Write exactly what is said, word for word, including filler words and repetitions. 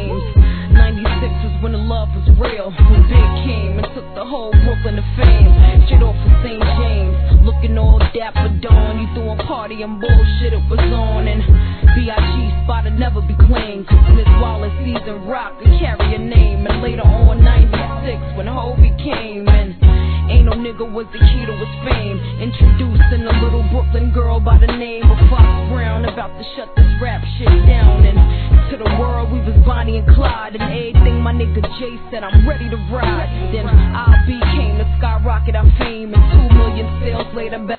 flames. ninety-six was when the love was real, when Big came and took the whole Brooklyn to fame. Straight off of Saint James, looking all dapper dawn. You threw a party and bullshit it was on. And B I G spot would never be claimed, cause Miss Wallace seasoned rock to carry a name. And later on ninety-six when Hobie came, and ain't no nigga was the key to his fame. Introducing a little Brooklyn girl by the name of Fox Brown, about to shut this rap shit down. And to the world we was Bonnie and Clyde, and everything my nigga Jay said, I'm ready to ride. Then I B came to skyrocket our fame, and two million sales later.